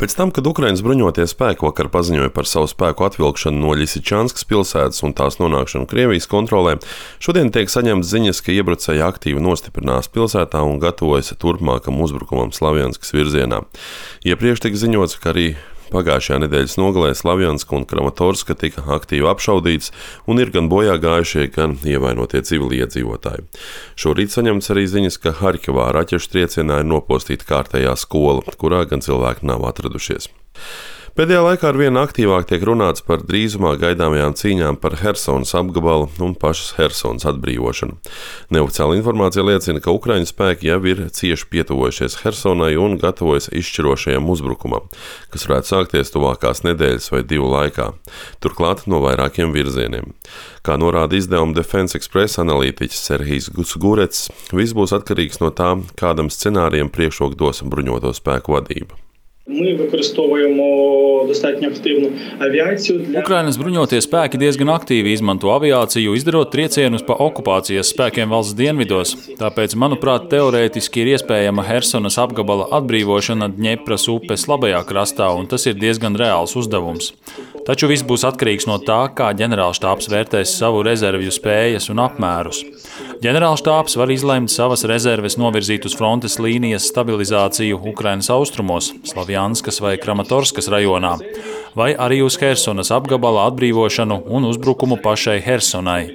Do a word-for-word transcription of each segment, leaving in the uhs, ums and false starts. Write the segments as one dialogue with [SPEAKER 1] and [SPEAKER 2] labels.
[SPEAKER 1] Pēc tam, kad Ukrainas bruņotie spēki vakar paziņoja par savu spēku atvilkšanu no Ļisičanskas pilsētas un tās nonākšanu Krievijas kontrolē, šodien tiek saņemtas ziņas, ka iebrucēji aktīvi nostiprinās pilsētā un gatavojas turpmākam uzbrukumam Slavjanskas virzienā. Iepriekš tika ziņots, ka arī pagājušajā nedēļas nogalē Slavjanska un Kramatorska tika aktīvi apšaudītas un ir gan bojā gājušie, gan ievainotie civiliedzīvotāji. Šorīt saņemts arī ziņas, ka Harkivā raķešu triecienā ir nopostīta kārtējā skola, kurā gan cilvēki nav atradušies. Pēdējā laikā arvien aktīvāk tiek runāts par drīzumā gaidāmajām cīņām par Hersonas apgabalu un pašas Hersonas atbrīvošanu. Neoficiāla informācija liecina, ka Ukraiņu spēki jau ir cieši pietuvojušies Hersonai un gatavojas izšķirošajam uzbrukumam, kas varētu sākties tuvākās nedēļas vai divu laikā, turklāt no vairākiem virzieniem. Kā norāda izdevuma Defense Express analītiķis Serhijs Gurets, viss būs atkarīgs no tā, kādam scenārijam priekšroku dos bruņoto spēku vadība.
[SPEAKER 2] Ми використовуємо достатньо активну авіацію для
[SPEAKER 3] Ukrainas bruņotie spēki diezgan aktīvi izmanto aviāciju, izdarot triecienus pa okupācijas spēkiem valsts dienvidos. Tāpēc, manuprāt, teorētiski ir iespējama Hersonas apgabala atbrīvošana Dņepras upes labajā krastā, un tas ir diezgan reāls uzdevums. Taču viss būs atkarīgs no tā, kā ģenerālštābs vērtēs savu rezervju spējas un apmērus. Ģenerālštābs var izlemt savas rezerves novirzīt uz frontes līnijas stabilizāciju Ukrainas austrumos, Slavjanskas vai Kramatorskas rajonā, vai arī uz Hersonas apgabala atbrīvošanu un uzbrukumu pašai Hersonai.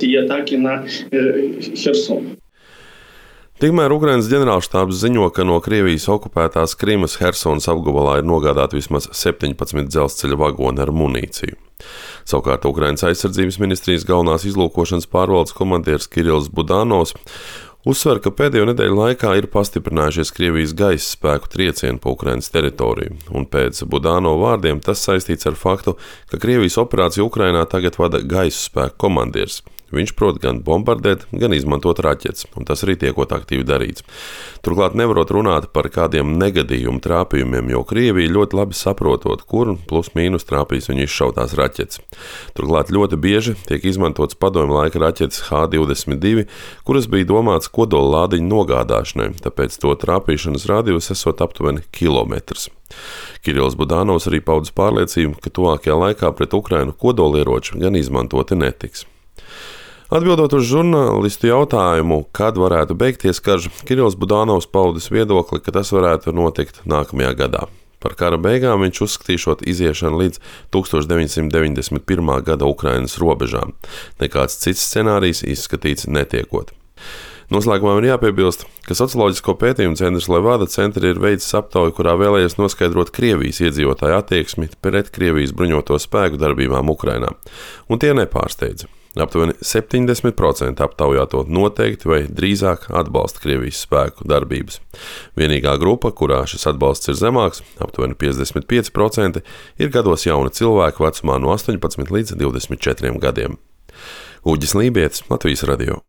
[SPEAKER 1] Tikmēr Ukrainas ģenerālštābs ziņo, ka no Krievijas okupētās Krimas Hersonas apgabalā ir nogādāti vismaz septiņpadsmit dzelzceļa vagoni ar munīciju. Savukārt Ukrainas aizsardzības ministrijas galvenās izlūkošanas pārvaldes komandieris Kirills Budanovs uzsver, ka pēdējo nedēļu laikā ir pastiprinājušies Krievijas gaisa spēku triecieni pa Ukrainas teritoriju, un pēc Budanova vārdiem tas saistīts ar faktu, ka Krievijas operāciju Ukrainā tagad vada gaisa spēku komandieris. Viņš prot gan bombardēt, gan izmantot raķetes, un tas arī tiekot aktīvi darīts. Turklāt nevarot runāt par kādiem negadījumu trāpījumiem, jo Krievija ļoti labi saprotot, kur plus mīnus trāpīs viņu izšautās raķetes. Turklāt ļoti bieži tiek izmantots padomju laika raķetes H divdesmit divi, kuras bija domāts kodola lādiņu nogādāšanai, tāpēc to trāpīšanas radius esot aptuveni kilometrs. Kirills Budanovs arī paudis pārliecību, ka tuvākajā laikā pret Ukrainu kodolieroči gan izmantoti netiks. Atbildot uz žurnālistu jautājumu, kad varētu beigties karš, Kirills Budanovs paudis viedokli, ka tas varētu notikt nākamajā gadā. Par kara beigām viņš uzskatīšot iziešanu līdz tūkstoš deviņsimt deviņdesmit pirmā gada Ukrainas robežām. Nekāds cits scenārijs izskatīts netiekot. Noslēgumā ir jāpiebilst, ka socioloģisko pētījumu centrs Levada centri ir veicis aptauju, kurā vēlējies noskaidrot Krievijas iedzīvotāju attieksmi pret Krievijas bruņoto spēku darbībām Ukrainā, un tie nepārsteidza. Aptuveni septiņdesmit procenti aptaujāto noteikti vai drīzāk atbalsta Krievijas spēku darbības. Vienīgā grupa, kurā šis atbalsts ir zemāks, aptuveni piecdesmit pieci procenti, ir gados jauni cilvēki vecumā no astoņpadsmit līdz divdesmit četriem gadiem. Uģis Lībietis, Latvijas radio.